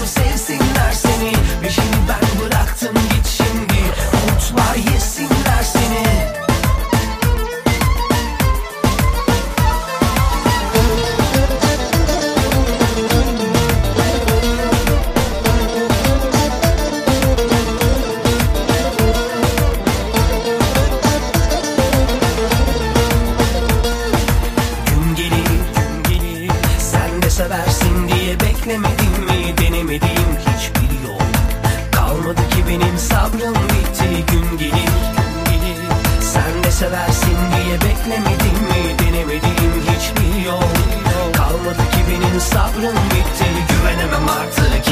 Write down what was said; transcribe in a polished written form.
sevsinler seni. Peşini ben bıraktım, git şimdi. Umutlar yesinler seni. Seversin diye beklemedim mi, denemedim hiçbir yol. Kalmadı ki benim sabrım bitti, gün gelir, gün gelir. Sen de seversin diye beklemedim mi, denemedim hiçbir yol. Kalmadı ki benim sabrım bitti, güvenemem artık.